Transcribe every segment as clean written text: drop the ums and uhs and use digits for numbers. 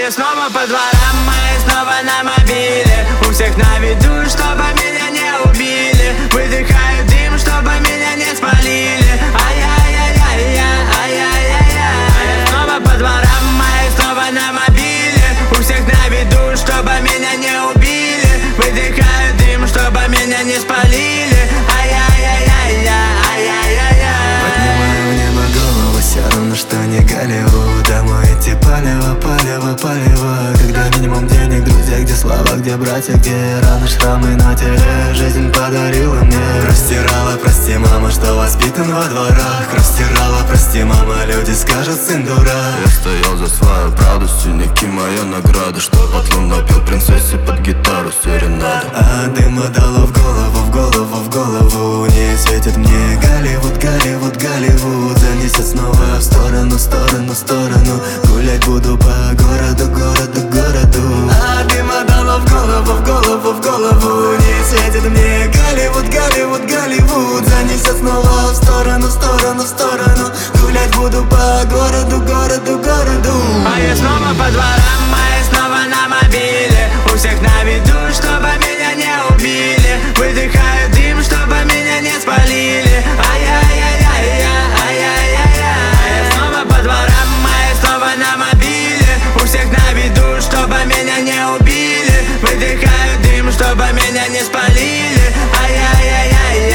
я снова по дворам, мои снова на мобиле. У всех на виду, чтобы меня не убили. Выдыхаю дым, чтобы меня не спалили. Ай-яй-яй-яй-яй, ай-яй-яй-яй. Я снова по дворам, мои снова на мобиле. У всех на виду, чтобы меня не убили. Выдыхаю дым, чтобы меня не спалили. Ай-яй-яй-яй-яй, ай-яй-яй-яй. Поднимаю в небо голову, все равно, что не Голливуд. Домой идти палево, палево, палево. Когда минимум денег, друзья, где слава, где братья, где раны, шрамы на теле. Жизнь подарила мне. Простирала, прости, мама, что воспитан во дворах. Простирала, прости, мама, люди скажут, сын дурак. Я стоял за свою правду, синяки моя награда. Что потлун напел принцессе под гитару серенаду. А дыма дало в голову, в голову, в голову. Не светит мне Голливуд, Голливуд, Голливуд. Занесет снова в сторону, сторону, сторону. Гулять буду по городу, городу, городу. А дыма дало в голову, в голову, в голову. Не светит мне Голливуд, Голливуд, Голливуд. Занесет снова в сторону, сторону, сторону. Гулять буду по городу, городу, городу. А я снова по дворам, мои снова на мобиле. У всех на виду, чтобы меня не убили. Выдыхаю дым, чтобы меня не спалили. Ай-яй-яй-яй-яй, ай-яй-яй-яй. Я снова по дворам, мои снова на мобиле. У всех на виду, чтобы меня не убили. Выдыхаю дым, чтобы меня не спалили. Ай-яй-яй-яй-яй,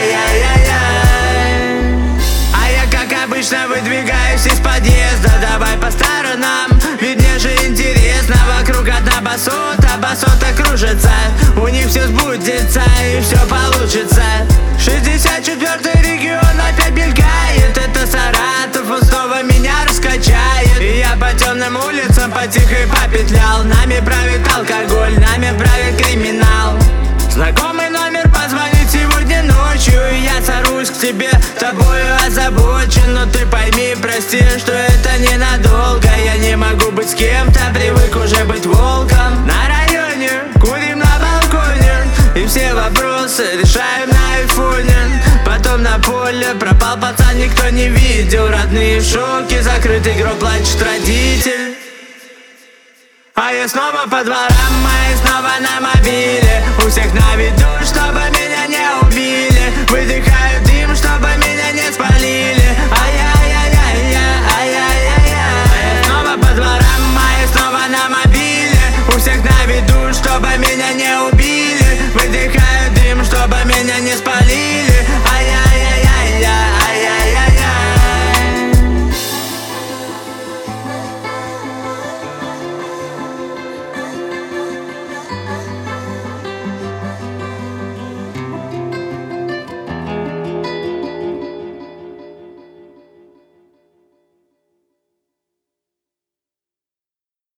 ай-яй-яй-яй. А я, как обычно, выдвигаюсь из подъезда. Давай по сторонам, ведь мне же интересно. Вокруг одна басота, басота кружится. У них все сбудется и все получится. 64-й регион опять мелькает. Это Саратов, он снова меня раскачает. И я по темным улицам потихо попетлял. Нами правит алкоголь, нами правит криминал. Знакомый номер позвонит сегодня ночью. И я сорусь к тебе, тобою озабочен. Но ты пойми, прости, что это ненадолго. Я не могу быть с кем-то, привык уже быть волком. На районе, курим на балконе. И все вопросы решаем на айфоне. Потом на поле пропал пацан, никто не видел. Родные в шоке, закрытый гроб, плачет родитель. А я снова по дворам, мои снова на мобиле. У всех на виду, чтобы меня не убили. Выдыхаю дым, чтобы меня не спалили. Ай-яй-яй-яй-яй, ай-яй-яй-яй. Я снова по дворам, мои снова на мобиле. У всех на виду, чтобы меня не убили. Выдыхаю дым, чтобы меня не спалили.